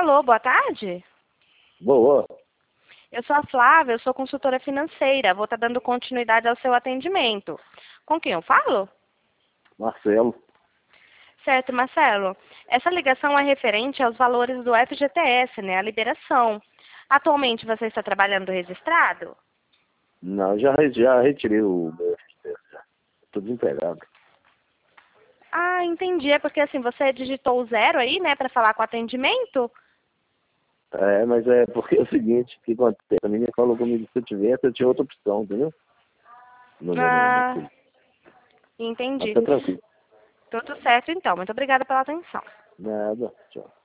Alô, boa tarde. Boa. Eu sou a Flávia, eu sou consultora financeira. Vou estar dando continuidade ao seu atendimento. Com quem eu falo? Marcelo. Certo, Marcelo. Essa ligação é referente aos valores do FGTS, né? A liberação. Atualmente você está trabalhando registrado? Não, já retirei o meu FGTS. Estou desempregado. Ah, entendi. É porque assim, você digitou o 0 aí, né, para falar com o atendimento? É, mas é porque é o seguinte, o que acontece? A menina falou comigo que se eu tivesse, eu tinha outra opção, entendeu? No Ah, coisa. Mas entendi. tá tranquilo. Tudo certo, então. Muito obrigada pela atenção. Nada. Tchau.